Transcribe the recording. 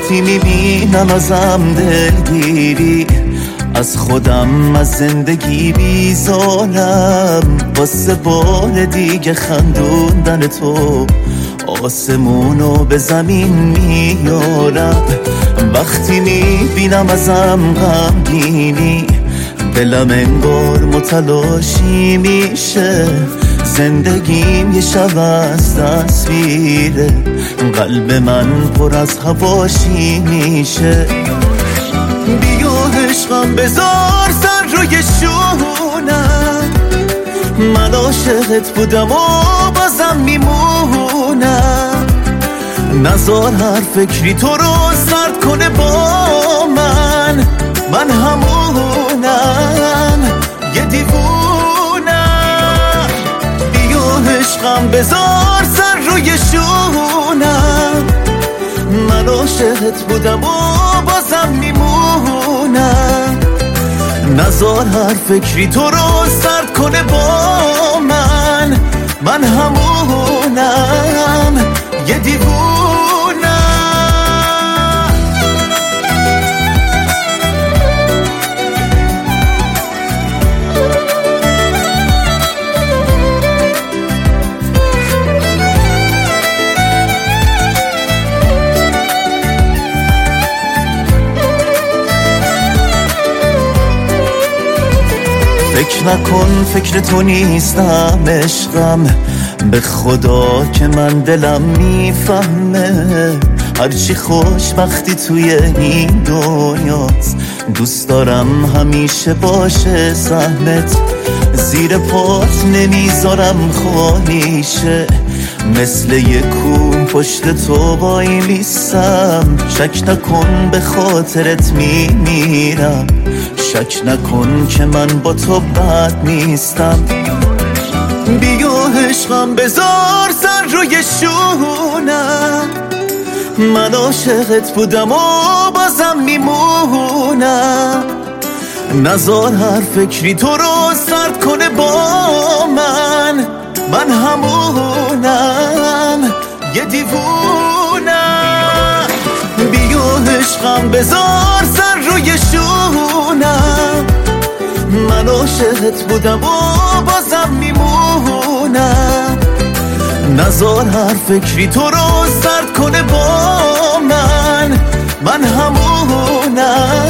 وقتی میبینم ازم دلگیری، از خودم از زندگی بیزارم، واسه بار دیگه خندوندن تو آسمونو به زمین میارم. وقتی میبینم ازم غمگینی، دلم انگار متلاشی میشه، زندگیم یه شب از تصویره، قلب من پر از هواشی میشه. بیا عشقم بذار سر روی شونم، من عاشقت بودم و بازم میمونم، نزار هر فکری تو رو سرد کنه با من همونم یه دیوونم. بیا عشقم بذار سر روی شونم، من عاشقت بودم و بازم میمونم، نزار هر فکری تو رو سرد کنه با من همونم یه دیوونم. فکر نکن فکر تو نیستم عشقم، به خدا که من دلم میفهمه، هرچی خوشبختی توی این دنیاست، دوست دارم همیشه باشه سهمت، زیر پات نمیذارم خالی شه، مثل یه کوه پشت تو وای میستم، شک نکن به خاطرت میمیرم، شک نکن که من با تو بد نیستم. بیا عشقم بذار سر روی شونم، من عاشقت بودم و بازم میمونم، نزار هر فکری تو رو سرد کنه با من همونم یه دیوونم. بیا عشقم بذار سر روی شونم، من عاشقت بودم و بازم میمونم، نزار هر فکری تو رو سرد کنه با من همونم